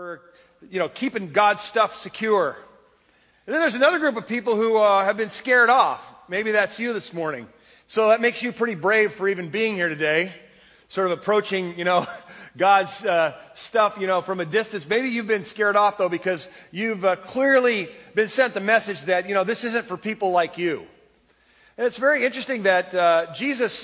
for, keeping God's stuff secure. And then there's another group of people who have been scared off. Maybe that's you this morning. So that makes you pretty brave for even being here today, sort of approaching, God's stuff, from a distance. Maybe you've been scared off, though, because you've clearly been sent the message that, this isn't for people like you. And it's very interesting that Jesus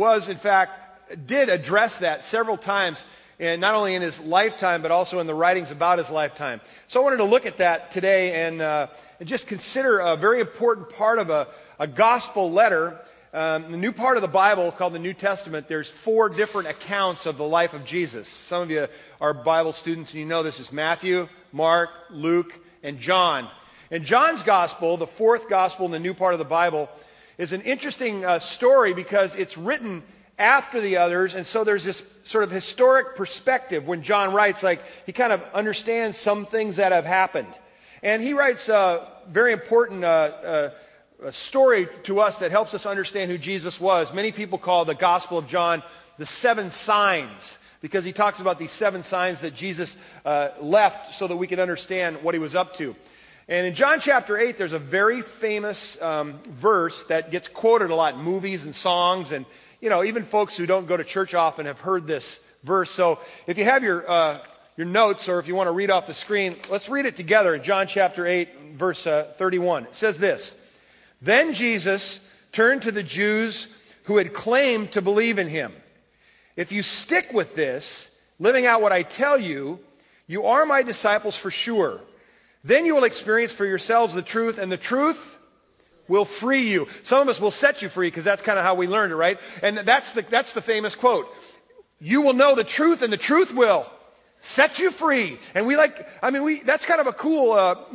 did address that several times, and not only in his lifetime, but also in the writings about his lifetime. So I wanted to look at that today and just consider a very important part of a gospel letter. The new part of the Bible called the New Testament, there's 4 different accounts of the life of Jesus. Some of you are Bible students and you know this is Matthew, Mark, Luke, and John. And John's gospel, the 4th gospel in the new part of the Bible, is an interesting story because it's written after the others, and so there's this sort of historic perspective when John writes, like he kind of understands some things that have happened. And he writes a very important a story to us that helps us understand who Jesus was. Many people call the Gospel of John the 7 signs because he talks about these 7 signs that Jesus left so that we can understand what he was up to. And in John chapter 8, there's a very famous verse that gets quoted a lot in movies and songs, and even folks who don't go to church often have heard this verse. So if you have your notes, or if you want to read off the screen, let's read it together in John chapter 8, verse 31. It says this: "Then Jesus turned to the Jews who had claimed to believe in him. 'If you stick with this, living out what I tell you, you are my disciples for sure. Then you will experience for yourselves the truth, and the truth will free you.'" Some of us will set you free because that's kind of how we learned it, right? And that's the famous quote. You will know the truth, and the truth will set you free. And that's kind of a cool,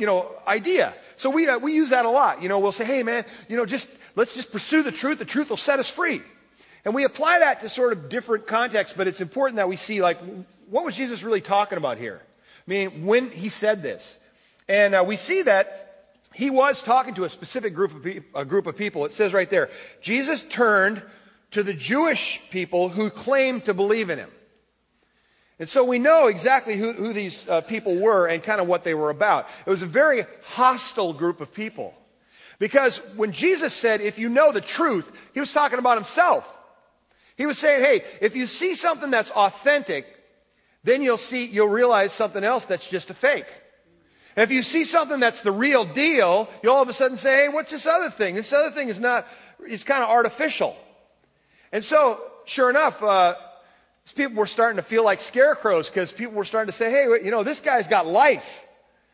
idea. So we use that a lot. We'll say, hey man, let's just pursue the truth. The truth will set us free. And we apply that to sort of different contexts, but it's important that we see, what was Jesus really talking about here? When he said this. And we see that he was talking to a specific group of people. It says right there, Jesus turned to the Jewish people who claimed to believe in him. And so we know exactly who these people were and kind of what they were about. It was a very hostile group of people. Because when Jesus said, if you know the truth, he was talking about himself. He was saying, hey, if you see something that's authentic, then you'll realize something else that's just a fake. If you see something that's the real deal, you'll all of a sudden say, hey, what's this other thing? This other thing it's kind of artificial. And so, sure enough, people were starting to feel like scarecrows because people were starting to say, hey, this guy's got life.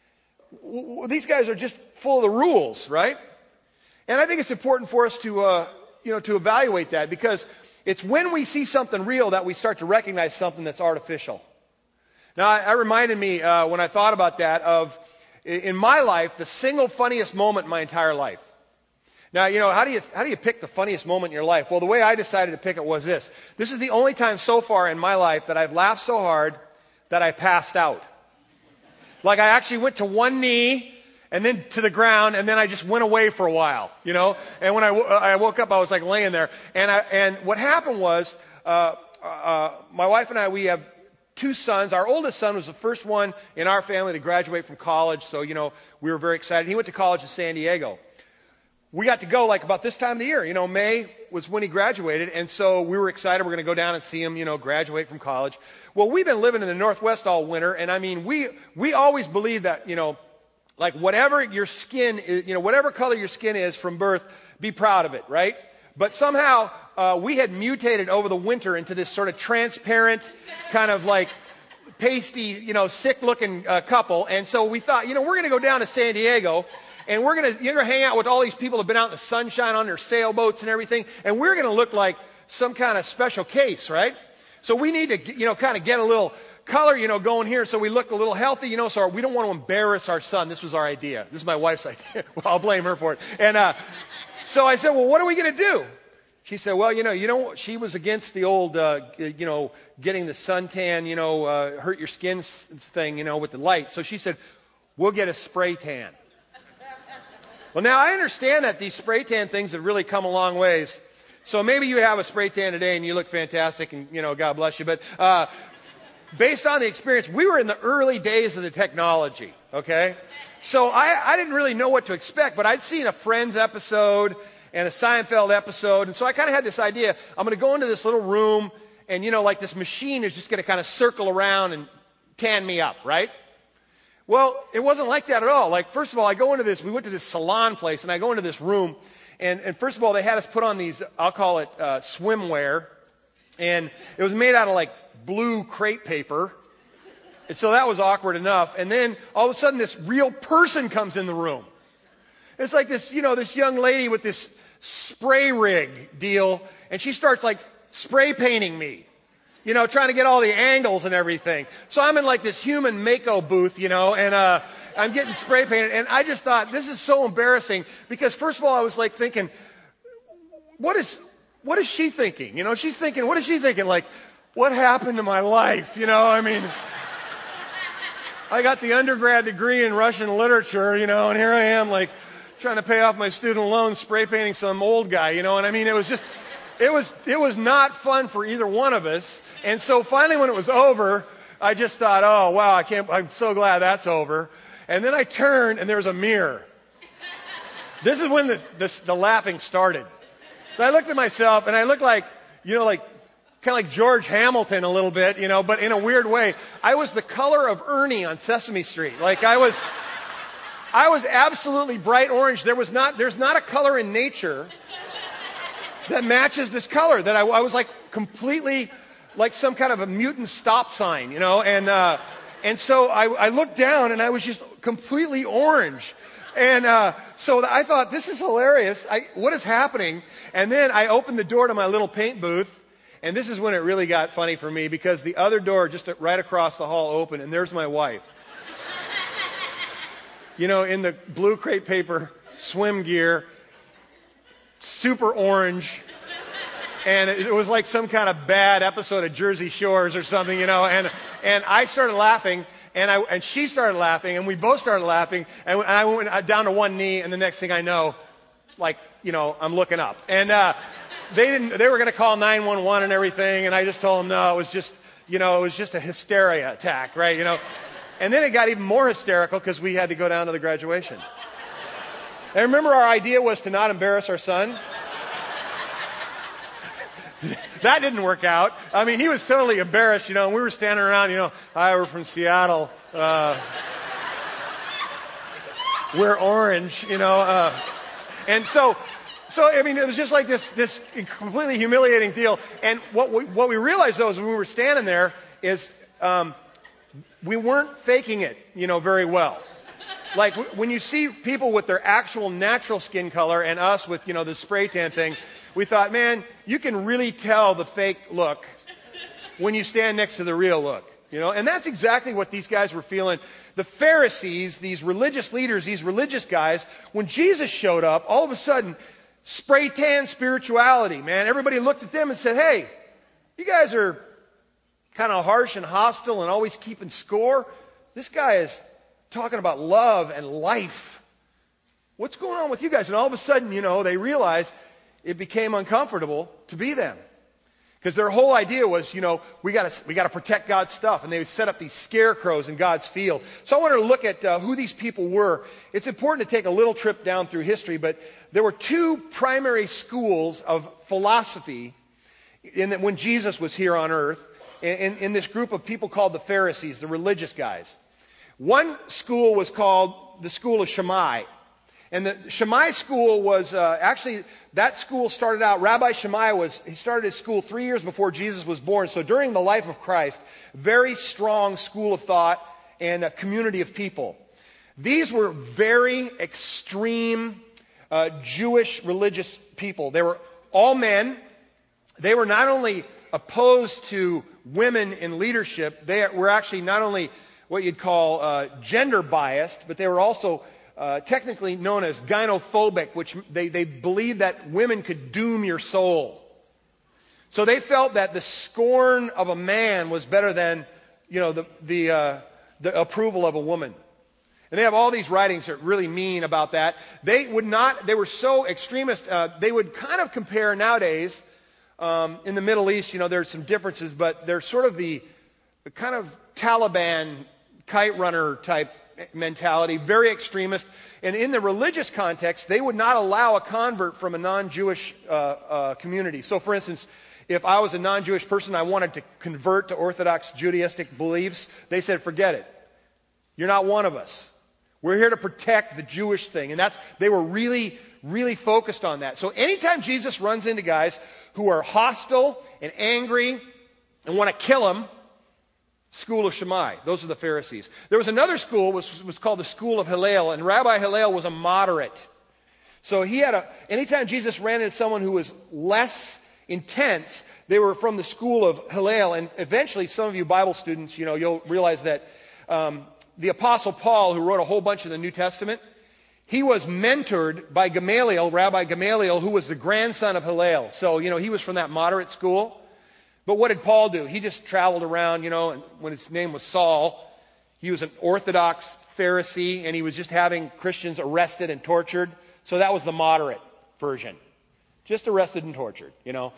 These guys are just full of the rules, right? And I think it's important for us to evaluate that because it's when we see something real that we start to recognize something that's artificial. Now, it reminded me when I thought about that of, in my life, the single funniest moment in my entire life. Now, how do you pick the funniest moment in your life? Well, the way I decided to pick it was this. This is the only time so far in my life that I've laughed so hard that I passed out. Like I actually went to one knee and then to the ground, and then I just went away for a while, And when I woke up, I was like laying there. And what happened was, my wife and I, we have 2 sons. Our oldest son was the first one in our family to graduate from college, so, we were very excited. He went to college in San Diego. We got to go about this time of the year. May was when he graduated, and so we were excited. We're going to go down and see him, graduate from college. Well, we've been living in the Northwest all winter, and we always believe that, whatever your skin is, whatever color your skin is from birth, be proud of it, right? But somehow, we had mutated over the winter into this sort of transparent, kind of pasty, sick-looking couple. And so we thought, we're going to go down to San Diego, and we're going to hang out with all these people who have been out in the sunshine on their sailboats and everything, and we're going to look like some kind of special case, right? So we need to, kind of get a little color, going here so we look a little healthy, so we don't want to embarrass our son. This was our idea. This is my wife's idea. Well, I'll blame her for it. And so I said, well, what are we going to do? She said, well, she was against the old, getting the suntan, hurt your skin thing, with the light. So she said, we'll get a spray tan. Well, now I understand that these spray tan things have really come a long ways. So maybe you have a spray tan today and you look fantastic and, God bless you. But based on the experience, we were in the early days of the technology, okay? So I didn't really know what to expect, but I'd seen a Friends episode and a Seinfeld episode, and so I kind of had this idea, I'm going to go into this little room, and, like this machine is just going to kind of circle around and tan me up, right? Well, it wasn't like that at all. Like, first of all, we went to this salon place, and I go into this room, and first of all, they had us put on these, I'll call it swimwear, and it was made out of like blue crepe paper, and so that was awkward enough. And then all of a sudden, this real person comes in the room. It's like this, this young lady with this spray rig deal, and she starts like spray painting me, trying to get all the angles and everything. So I'm in like this human Mako booth, and I'm getting spray painted. And I just thought, this is so embarrassing, because first of all, I was like thinking, what is she thinking? She's thinking, what is she thinking? Like, what happened to my life? I got the undergrad degree in Russian literature, and here I am like trying to pay off my student loans, spray painting some old guy, It was not fun for either one of us. And so finally when it was over, I just thought, oh, wow, I'm so glad that's over. And then I turned and there was a mirror. This is when the laughing started. So I looked at myself and I looked like, kind of like George Hamilton a little bit, but in a weird way. I was the color of Ernie on Sesame Street. Like I was absolutely bright orange. There's not a color in nature that matches this color, that I was like completely like some kind of a mutant stop sign, and so I looked down and I was just completely orange. And so I thought, this is hilarious. What is happening? And then I opened the door to my little paint booth, and this is when it really got funny for me, because the other door just right across the hall opened, and there's my wife. In the blue crepe paper swim gear, super orange, and it was like some kind of bad episode of Jersey Shores or something, and I started laughing, and she started laughing, and we both started laughing, and I went down to one knee, and the next thing I know, I'm looking up, and they were going to call 911 and everything, and I just told them, no, it was just a hysteria attack, right, and then it got even more hysterical because we had to go down to the graduation. And remember, our idea was to not embarrass our son. That didn't work out. I mean, he was totally embarrassed, and we were standing around, hi, we're from Seattle. We're orange, and so, I mean, it was just like this completely humiliating deal. And what we realized, though, is when we were standing there is we weren't faking it, very well. Like when you see people with their actual natural skin color and us with, the spray tan thing, we thought, man, you can really tell the fake look when you stand next to the real look, And that's exactly what these guys were feeling. The Pharisees, these religious leaders, these religious guys, when Jesus showed up, all of a sudden, spray tan spirituality, man. Everybody looked at them and said, hey, you guys are kind of harsh and hostile and always keeping score. This guy is talking about love and life. What's going on with you guys? And all of a sudden, they realized it became uncomfortable to be them. Because their whole idea was, we got to protect God's stuff. And they would set up these scarecrows in God's field. So I wanted to look at who these people were. It's important to take a little trip down through history, but there were two primary schools of philosophy when Jesus was here on earth, in this group of people called the Pharisees, the religious guys. One school was called the school of Shammai. And the Shammai school was actually, that school started out, Rabbi Shammai he started his school 3 years before Jesus was born. So during the life of Christ, very strong school of thought and a community of people. These were very extreme Jewish religious people. They were all men. They were not only opposed to women in leadership, they were actually not only what you'd call gender biased, but they were also technically known as gynophobic, which they believed that women could doom your soul. So they felt that the scorn of a man was better than, the approval of a woman. And they have all these writings that really mean about that. They were so extremist, they would kind of compare nowadays, in the Middle East, there's some differences, but they're sort of kind of Taliban kite runner type mentality, very extremist. And in the religious context, they would not allow a convert from a non-Jewish community. So for instance, if I was a non-Jewish person, I wanted to convert to Orthodox Judaistic beliefs, they said, forget it. You're not one of us. We're here to protect the Jewish thing. And they were really, really focused on that. So anytime Jesus runs into guys who are hostile and angry and want to kill him, school of Shammai. Those are the Pharisees. There was another school, which was called the school of Hillel, and Rabbi Hillel was a moderate. So anytime Jesus ran into someone who was less intense, they were from the school of Hillel. And eventually, some of you Bible students, you'll realize that the Apostle Paul, who wrote a whole bunch of the New Testament, he was mentored by Gamaliel, Rabbi Gamaliel, who was the grandson of Hillel. So, he was from that moderate school. But what did Paul do? He just traveled around, and when his name was Saul, he was an Orthodox Pharisee, and he was just having Christians arrested and tortured. So that was the moderate version. Just arrested and tortured,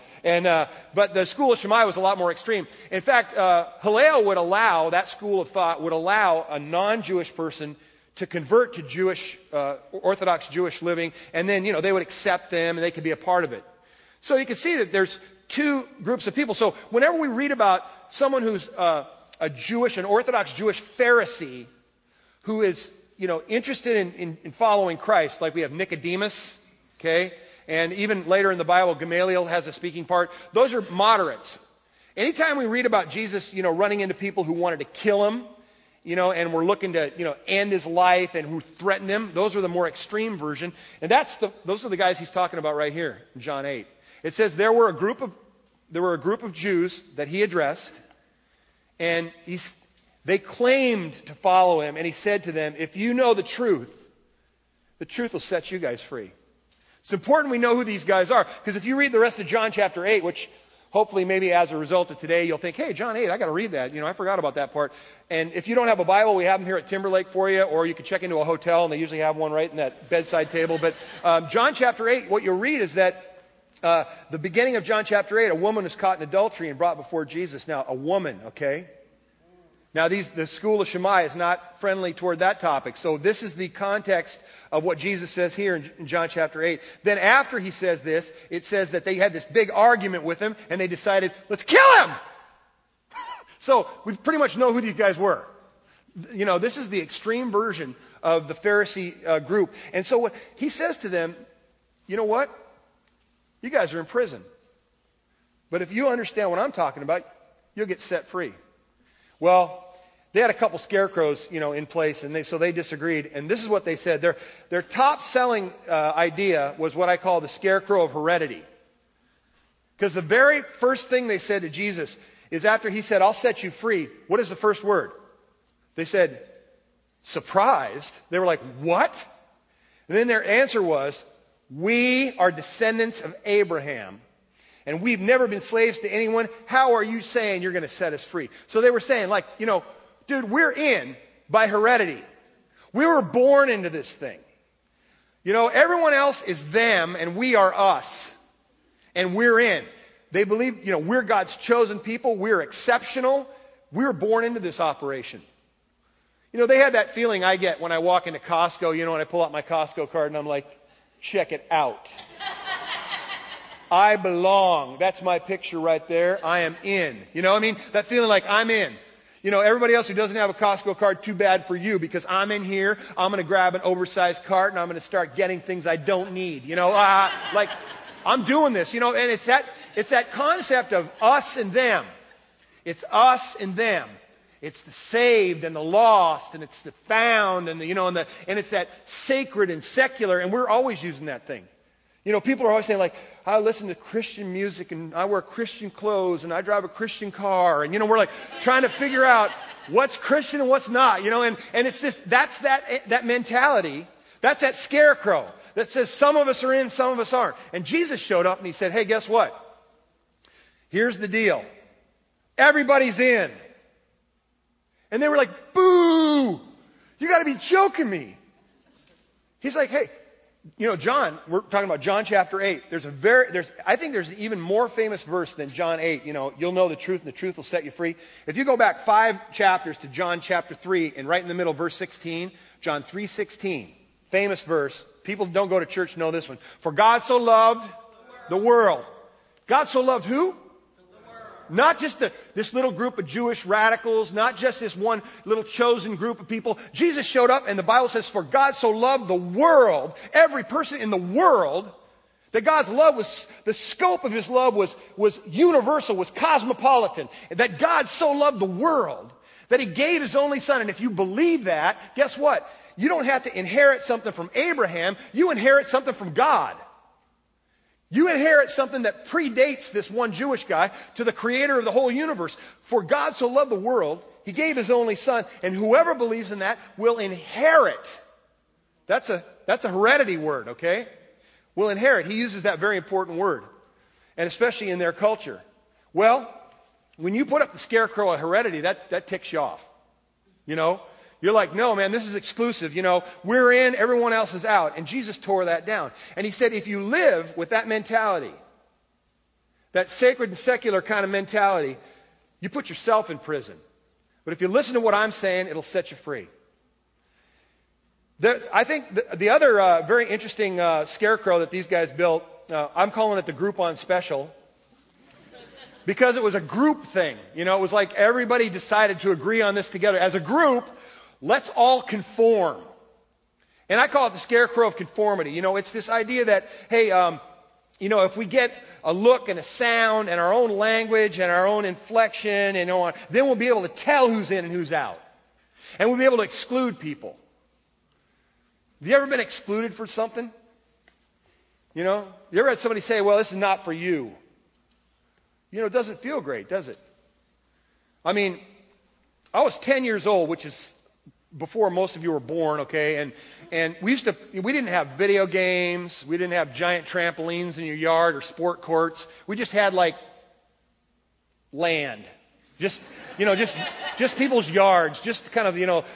But the school of Shammai was a lot more extreme. In fact, Hillel that school of thought would allow a non-Jewish person to convert to Jewish, Orthodox Jewish living, and then, they would accept them and they could be a part of it. So you can see that there's two groups of people. So whenever we read about someone who's an Orthodox Jewish Pharisee who is, interested in following Christ, like we have Nicodemus, okay? And even later in the Bible, Gamaliel has a speaking part. Those are moderates. Anytime we read about Jesus, running into people who wanted to kill him, and were looking to, end his life and who threatened him, those are the more extreme version. And those are the guys he's talking about right here in John 8. It says there were a group of Jews that he addressed, and they claimed to follow him, and he said to them, if you know the truth will set you guys free. It's important we know who these guys are, because if you read the rest of John chapter 8, which hopefully maybe as a result of today, you'll think, hey, John 8, I got to read that. I forgot about that part. And if you don't have a Bible, we have them here at Timberlake for you, or you can check into a hotel, and they usually have one right in that bedside table. But John chapter 8, what you'll read is that the beginning of John chapter 8, a woman was caught in adultery and brought before Jesus. Now, a woman, okay? Now, the school of Shammai is not friendly toward that topic. So this is the context of what Jesus says here in John chapter 8. Then after he says this, it says that they had this big argument with him, and they decided, let's kill him! So we pretty much know who these guys were. This is the extreme version of the Pharisee group. And so what he says to them, you know what? You guys are in prison. But if you understand what I'm talking about, you'll get set free. Well, they had a couple scarecrows, in place, and so they disagreed. And this is what they said. Their top selling idea was what I call the scarecrow of heredity. Because the very first thing they said to Jesus is after he said, I'll set you free, what is the first word? They said, surprised. They were like, what? And then their answer was, we are descendants of Abraham, and we've never been slaves to anyone. How are you saying you're going to set us free? So they were saying, dude, we're in by heredity. We were born into this thing. Everyone else is them, and we are us. And we're in. They believe, we're God's chosen people. We're exceptional. We're born into this operation. They had that feeling I get when I walk into Costco, when I pull out my Costco card, and I'm like, check it out. I belong. That's my picture right there. I am in. That feeling like I'm in. Everybody else who doesn't have a Costco card, too bad for you, because I'm in here. I'm going to grab an oversized cart and I'm going to start getting things I don't need. I'm doing this, and it's that concept of us and them. It's us and them. It's the saved and the lost, and it's the found, and and it's that sacred and secular, and we're always using that thing. People are always saying, I listen to Christian music, and I wear Christian clothes, and I drive a Christian car, and we're trying to figure out what's Christian and what's not, and it's that's that mentality, that's that scarecrow that says some of us are in, some of us aren't. And Jesus showed up and he said, hey, guess what? Here's the deal. Everybody's in. And they were like, boo! You got to be joking me. He's like, hey, John, we're talking about John chapter 8. I think there's an even more famous verse than John 8. You'll know the truth and the truth will set you free. If you go back 5 chapters to John chapter 3 and right in the middle, verse 16, John 3:16, famous verse. People who don't go to church know this one. For God so loved the world. God so loved who? Not just this little group of Jewish radicals, not just this one little chosen group of people. Jesus showed up and the Bible says, for God so loved the world, every person in the world, that God's love was, the scope of his love was universal, was cosmopolitan. That God so loved the world that he gave his only son. And if you believe that, guess what? You don't have to inherit something from Abraham. You inherit something from God. You inherit something that predates this one Jewish guy to the creator of the whole universe. For God so loved the world, he gave his only son, and whoever believes in that will inherit. That's a heredity word, okay? Will inherit. He uses that very important word, and especially in their culture. Well, when you put up the scarecrow of heredity, that ticks you off. You're like, no, man, this is exclusive. We're in, everyone else is out. And Jesus tore that down. And he said, if you live with that mentality, that sacred and secular kind of mentality, you put yourself in prison. But if you listen to what I'm saying, it'll set you free. I think the other very interesting scarecrow that these guys built, I'm calling it the Groupon Special. Because it was a group thing. It was like everybody decided to agree on this together. As a group, let's all conform. And I call it the scarecrow of conformity. It's this idea that, hey, if we get a look and a sound and our own language and our own inflection and on, then we'll be able to tell who's in and who's out. And we'll be able to exclude people. Have you ever been excluded for something? You ever had somebody say, well, this is not for you? It doesn't feel great, does it? I mean, I was 10 years old, which is before most of you were born, okay? And we didn't have video games. We didn't have giant trampolines in your yard or sport courts. We just had land. Just people's yards, just kind of,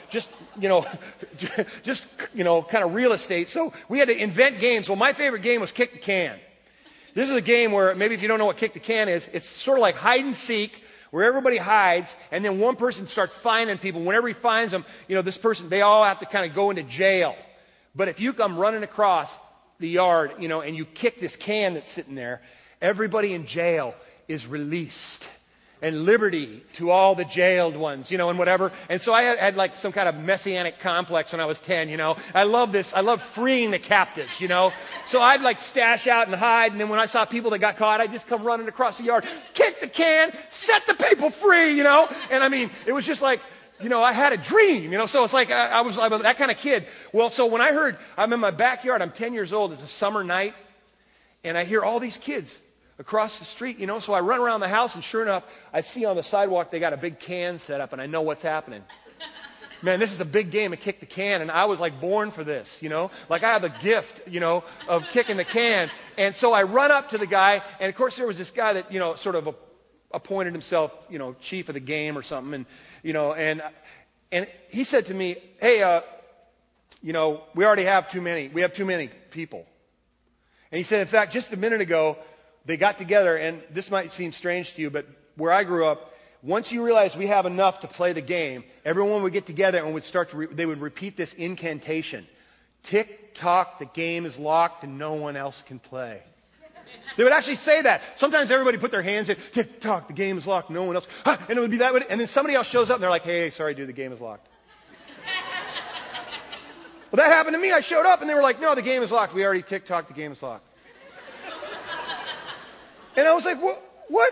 kind of real estate. So we had to invent games. Well, my favorite game was Kick the Can. This is a game where, maybe if you don't know what Kick the Can is, it's sort of like hide and seek, where everybody hides, and then one person starts finding people. Whenever he finds them, this person, they all have to kind of go into jail. But if you come running across the yard, and you kick this can that's sitting there, everybody in jail is released. And liberty to all the jailed ones, and whatever. And so I had like some kind of messianic complex when I was 10, I love this. I love freeing the captives, So I'd like stash out and hide. And then when I saw people that got caught, I'd just come running across the yard, kick the can, set the people free, And I mean, it was just like, I had a dream, So it's like I'm that kind of kid. Well, so when I heard, I'm in my backyard, I'm 10 years old. It's a summer night. And I hear all these kids across the street, so I run around the house, and sure enough, I see on the sidewalk they got a big can set up, and I know what's happening. Man, this is a big game of Kick the Can, and I was like born for this, Like I have a gift, of kicking the can. And so I run up to the guy, and of course there was this guy that, sort of appointed himself, chief of the game or something, and he said to me, hey, we already have too many. We have too many people. And he said, in fact, just a minute ago, they got together, and this might seem strange to you, but where I grew up, once you realize we have enough to play the game, everyone would get together and would they would repeat this incantation. Tick tock, the game is locked and no one else can play. They would actually say that. Sometimes everybody put their hands in, tick tock, the game is locked, no one else. And it would be that way. And then somebody else shows up and they're like, hey, sorry dude, the game is locked. Well, that happened to me. I showed up and they were like, no, the game is locked. We already tick tock, the game is locked. And I was like, what?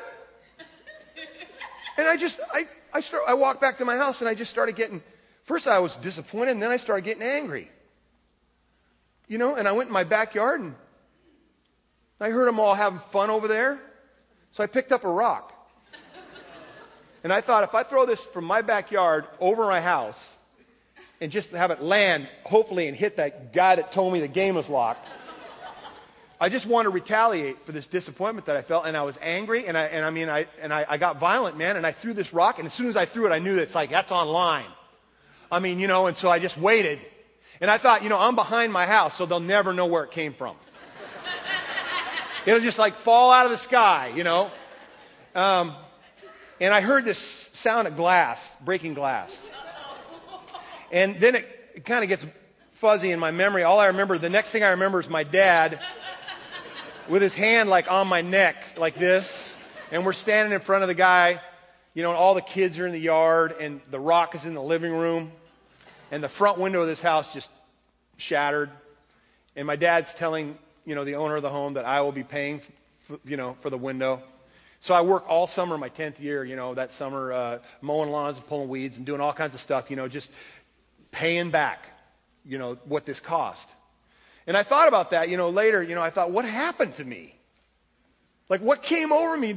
And I walked back to my house and I just started first I was disappointed and then I started getting angry. And I went in my backyard and I heard them all having fun over there. So I picked up a rock. And I thought, if I throw this from my backyard over my house and just have it land, hopefully, and hit that guy that told me the game was locked, I just want to retaliate for this disappointment that I felt, and I was angry, and I got violent, man, and I threw this rock, and as soon as I threw it, I knew that's on line. And so I just waited. And I thought, I'm behind my house, so they'll never know where it came from. It'll just like fall out of the sky, And I heard this sound of glass, breaking glass. And then it kind of gets fuzzy in my memory. The next thing I remember is my dad with his hand like on my neck like this. And we're standing in front of the guy, and all the kids are in the yard, and the rock is in the living room. And the front window of this house just shattered. And my dad's telling, the owner of the home that I will be paying, for the window. So I work all summer, my 10th year, that summer, mowing lawns and pulling weeds and doing all kinds of stuff, just paying back, what this cost. And I thought about that, later, I thought, what happened to me? Like, what came over me?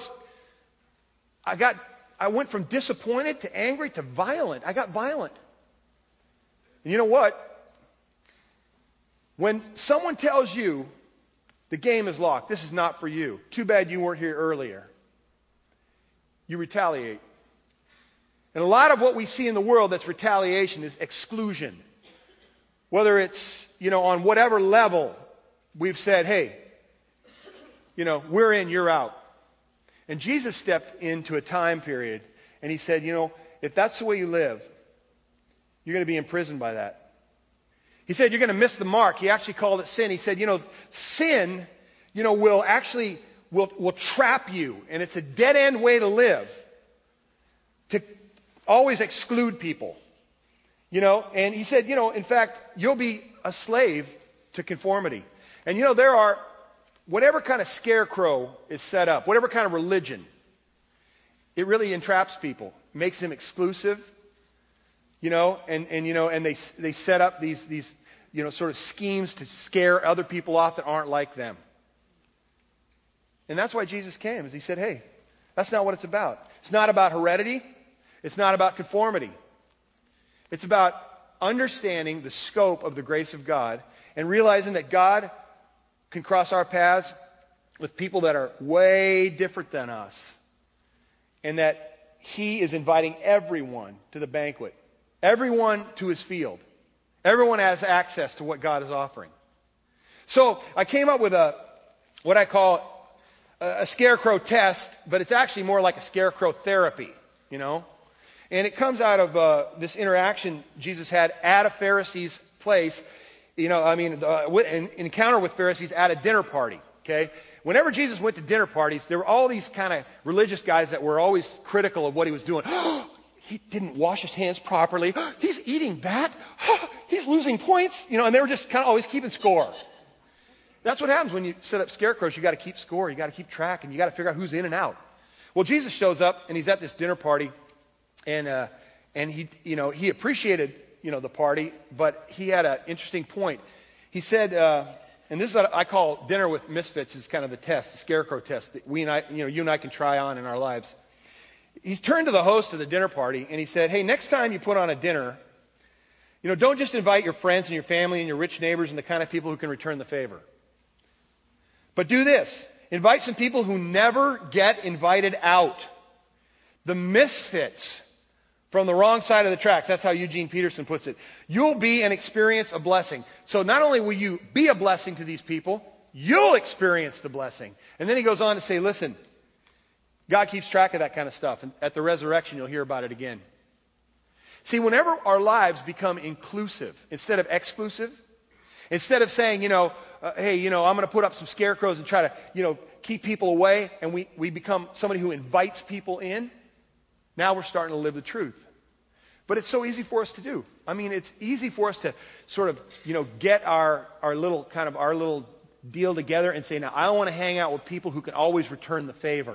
I went from disappointed to angry to violent. I got violent. And you know what? When someone tells you the game is locked, this is not for you, too bad you weren't here earlier, you retaliate. And a lot of what we see in the world that's retaliation is exclusion. Whether it's, on whatever level we've said, hey, we're in, you're out. And Jesus stepped into a time period and he said, if that's the way you live, you're going to be imprisoned by that. He said, you're going to miss the mark. He actually called it sin. He said, sin, will trap you. And it's a dead end way to live. To always exclude people. And he said, in fact, you'll be a slave to conformity. And there are, whatever kind of scarecrow is set up, whatever kind of religion, it really entraps people, makes them exclusive, and they set up these sort of schemes to scare other people off that aren't like them. And that's why Jesus came, is he said, hey, that's not what it's about. It's not about heredity. It's not about conformity. It's about understanding the scope of the grace of God and realizing that God can cross our paths with people that are way different than us. And that he is inviting everyone to the banquet. Everyone to his field. Everyone has access to what God is offering. So I came up with what I call a scarecrow test, but it's actually more like a scarecrow therapy, And it comes out of this interaction Jesus had at a Pharisee's place, an encounter with Pharisees at a dinner party, okay? Whenever Jesus went to dinner parties, there were all these kind of religious guys that were always critical of what he was doing. He didn't wash his hands properly. He's eating that. He's losing points. And they were just kind of always keeping score. That's what happens when you set up scarecrows. You got to keep score. You got to keep track, and you got to figure out who's in and out. Well, Jesus shows up, and he's at this dinner party, and he appreciated, the party, but he had an interesting point. He said, and this is what I call dinner with misfits is kind of the test, the scarecrow test that you and I can try on in our lives. He's turned to the host of the dinner party and he said, hey, next time you put on a dinner, don't just invite your friends and your family and your rich neighbors and the kind of people who can return the favor. But do this. Invite some people who never get invited out. The misfits from the wrong side of the tracks. That's how Eugene Peterson puts it. You'll be and experience a blessing. So not only will you be a blessing to these people, you'll experience the blessing. And then he goes on to say, listen, God keeps track of that kind of stuff. And at the resurrection, you'll hear about it again. See, whenever our lives become inclusive instead of exclusive, instead of saying, hey, I'm going to put up some scarecrows and try to, keep people away, and we become somebody who invites people in, now we're starting to live the truth. But it's so easy for us to do. It's easy for us to sort of, get our little deal together and say, now I want to hang out with people who can always return the favor.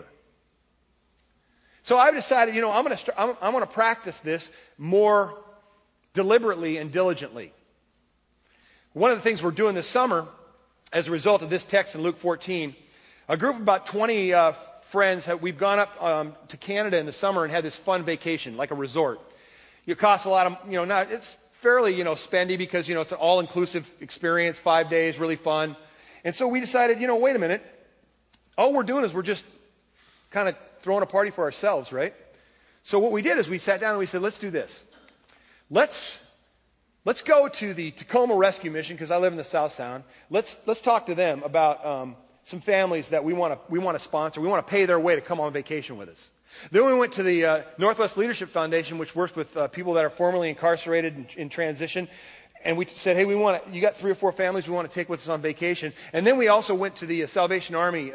So I've decided, I'm going to practice this more deliberately and diligently. One of the things we're doing this summer, as a result of this text in Luke 14, a group of about 20 friends, we've gone up to Canada in the summer and had this fun vacation, like a resort. It costs a lot of, it's fairly, spendy because, it's an all-inclusive experience, 5 days, really fun. And so we decided, wait a minute. All we're doing is we're just kind of throwing a party for ourselves, right? So what we did is we sat down and we said, let's do this. Let's let's go to the Tacoma Rescue Mission, because I live in the South Sound. Let's talk to them about some families that we want to sponsor. We want to pay their way to come on vacation with us. Then we went to the Northwest Leadership Foundation, which works with people that are formerly incarcerated and in transition. And we said, hey, you got 3 or 4 families we want to take with us on vacation. And then we also went to the Salvation Army.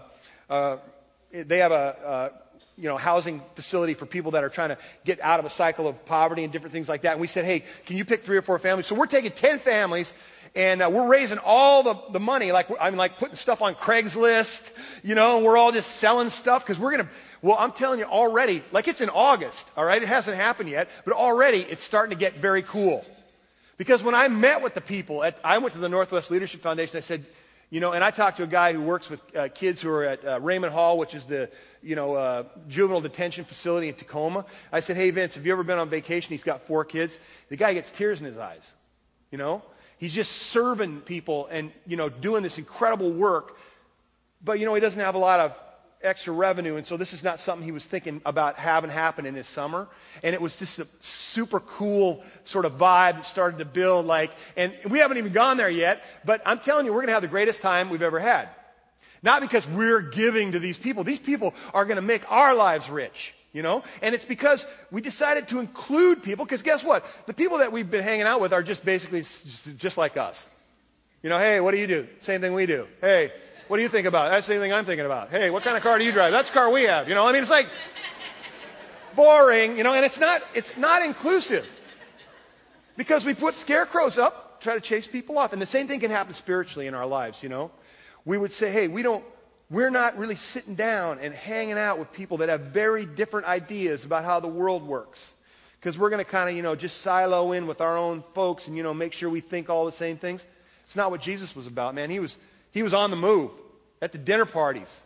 They have a housing facility for people that are trying to get out of a cycle of poverty and different things like that. And we said, hey, can you pick 3 or 4 families? So we're taking 10 families, and we're raising all the money. Like putting stuff on Craigslist, and we're all just selling stuff because I'm telling you already, like it's in August, all right? It hasn't happened yet, but already it's starting to get very cool. Because when I met with the people, I went to the Northwest Leadership Foundation, I said, and I talked to a guy who works with kids who are at Raymond Hall, which is the, juvenile detention facility in Tacoma. I said, hey, Vince, have you ever been on vacation? He's got 4 kids. The guy gets tears in his eyes, He's just serving people and, doing this incredible work. But, he doesn't have a lot of extra revenue, and so this is not something he was thinking about having happen in his summer. And it was just a super cool sort of vibe that started to build, and we haven't even gone there yet, but I'm telling you, we're going to have the greatest time we've ever had. Not because we're giving to these people. These people are going to make our lives rich, and it's because we decided to include people, because guess what? The people that we've been hanging out with are just basically just like us. Hey, what do you do? Same thing we do. Hey, what do you think about? That's the same thing I'm thinking about. Hey, what kind of car do you drive? That's the car we have. It's like boring, and it's not inclusive. Because we put scarecrows up, try to chase people off. And the same thing can happen spiritually in our lives, We would say, hey, we're not really sitting down and hanging out with people that have very different ideas about how the world works. Because we're going to kind of, just silo in with our own folks and, make sure we think all the same things. It's not what Jesus was about, man. He was on the move at the dinner parties.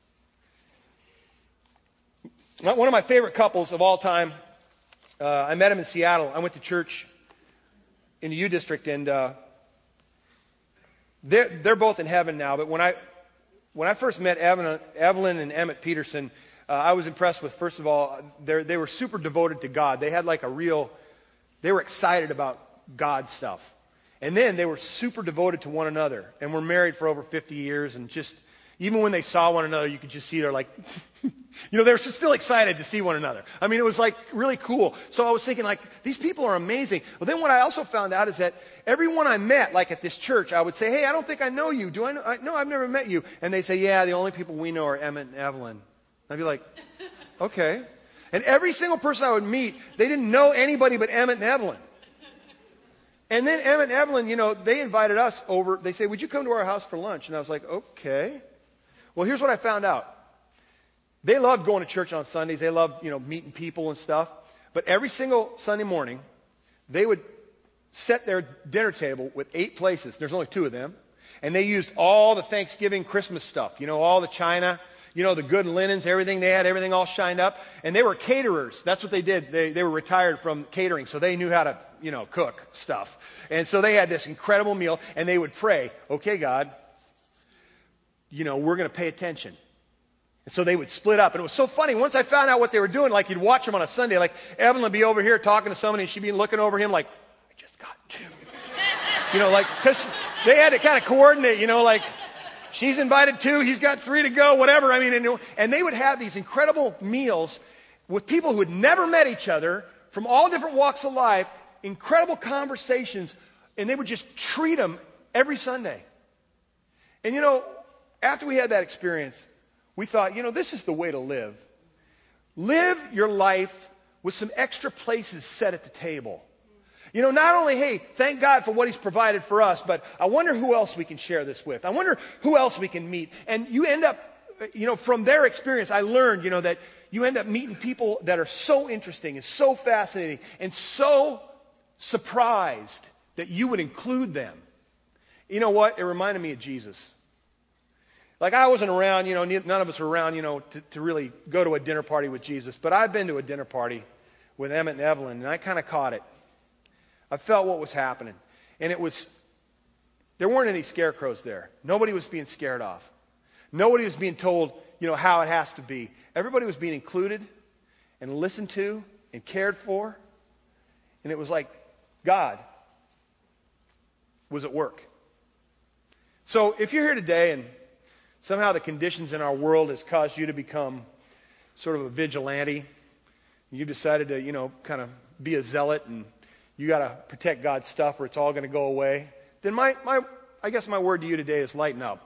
One of my favorite couples of all time, I met him in Seattle. I went to church in the U District, and they're both in heaven now. But when I first met Evelyn and Emmett Peterson, I was impressed with, first of all, they were super devoted to God. They had they were excited about God stuff. And then they were super devoted to one another, and were married for over 50 years, and just, even when they saw one another, you could just see they're like, they were still excited to see one another. I mean, it was really cool. So I was thinking these people are amazing. Well, then what I also found out is that everyone I met, at this church, I would say, hey, I don't think I know you. Do I know? No, I've never met you. And they say, yeah, the only people we know are Emmett and Evelyn. I'd be like, okay. And every single person I would meet, they didn't know anybody but Emmett and Evelyn. And then Emmett and Evelyn, they invited us over. They say, would you come to our house for lunch? And I was like, okay. Well, here's what I found out. They loved going to church on Sundays. They loved, meeting people and stuff. But every single Sunday morning, they would set their dinner table with 8 places. There's only 2 of them. And they used all the Thanksgiving, Christmas stuff. All the china, the good linens, everything. They had everything all shined up. And they were caterers. That's what they did. They were retired from catering, so they knew how to, cook stuff. And so they had this incredible meal, and they would pray, okay, God, we're going to pay attention. And so they would split up. And it was so funny. Once I found out what they were doing, you'd watch them on a Sunday. Evelyn would be over here talking to somebody, and she'd be looking over him I just got 2. Because they had to kind of coordinate, she's invited 2, he's got 3 to go, whatever. I mean, and they would have these incredible meals with people who had never met each other from all different walks of life, incredible conversations, and they would just treat them every Sunday. And after we had that experience, we thought, this is the way to live. Live your life with some extra places set at the table. Not only, hey, thank God for what He's provided for us, but I wonder who else we can share this with. I wonder who else we can meet. And you end up, from their experience, I learned, that you end up meeting people that are so interesting and so fascinating and so surprised that you would include them. You know what? It reminded me of Jesus. I wasn't around, none of us were around, to really go to a dinner party with Jesus. But I've been to a dinner party with Emmett and Evelyn, and I kind of caught it. I felt what was happening. And there weren't any scarecrows there. Nobody was being scared off. Nobody was being told, how it has to be. Everybody was being included and listened to and cared for. And it was like, God, was at work. So if you're here today and somehow the conditions in our world has caused you to become sort of a vigilante, you decided to, kind of be a zealot and you got to protect God's stuff or it's all going to go away, then I guess my word to you today is lighten up.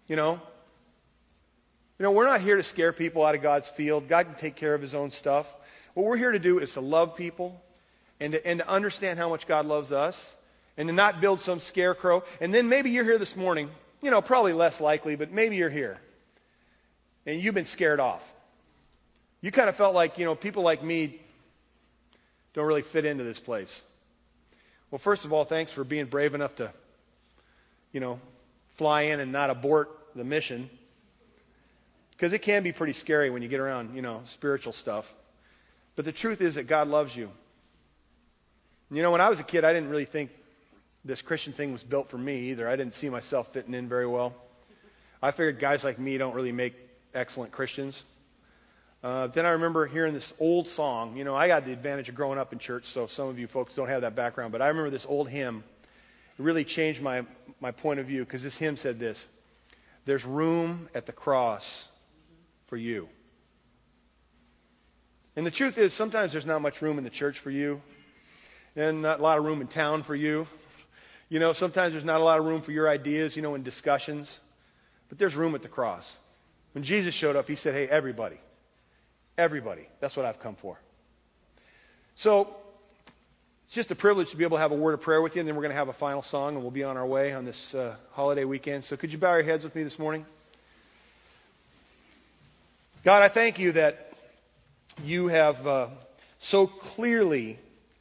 We're not here to scare people out of God's field. God can take care of his own stuff. What we're here to do is to love people and to understand how much God loves us and to not build some scarecrow. And then maybe you're here this morning, probably less likely, but maybe you're here and you've been scared off. You kind of felt like, people like me don't really fit into this place. Well, first of all, thanks for being brave enough to, fly in and not abort the mission. Because it can be pretty scary when you get around, spiritual stuff. But the truth is that God loves you. When I was a kid, I didn't really think this Christian thing was built for me either. I didn't see myself fitting in very well. I figured guys like me don't really make excellent Christians. Then I remember hearing this old song. I got the advantage of growing up in church, so some of you folks don't have that background. But I remember this old hymn. It really changed my point of view because this hymn said this: "There's room at the cross for you." And the truth is, sometimes there's not much room in the church for you, and not a lot of room in town for you. Sometimes there's not a lot of room for your ideas, in discussions. But there's room at the cross. When Jesus showed up, he said, "Hey, everybody, that's what I've come for." So it's just a privilege to be able to have a word of prayer with you, and then we're going to have a final song, and we'll be on our way on this holiday weekend. So could you bow your heads with me this morning? God, I thank you that you have so clearly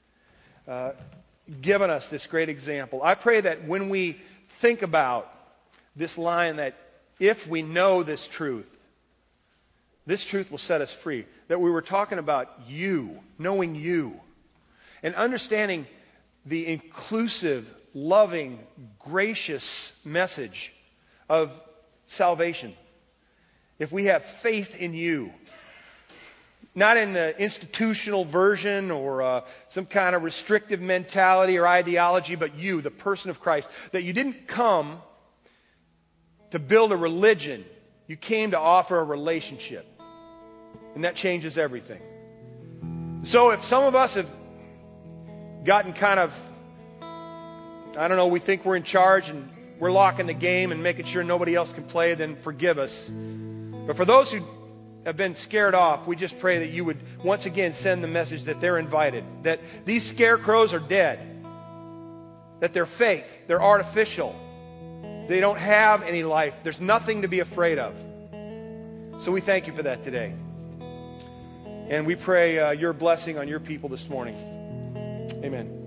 given us this great example. I pray that when we think about this line that if we know this truth will set us free. That we were talking about you, knowing you, and understanding the inclusive, loving, gracious message of salvation. If we have faith in you, not in the institutional version or some kind of restrictive mentality or ideology, but you, the person of Christ, that you didn't come to build a religion, you came to offer a relationship. And that changes everything. So if some of us have gotten kind of, we think we're in charge and we're locking the game and making sure nobody else can play, then forgive us. But for those who have been scared off, we just pray that you would once again send the message that they're invited, that these scarecrows are dead, that they're fake, they're artificial, they don't have any life, there's nothing to be afraid of. So we thank you for that today. And we pray your blessing on your people this morning. Amen.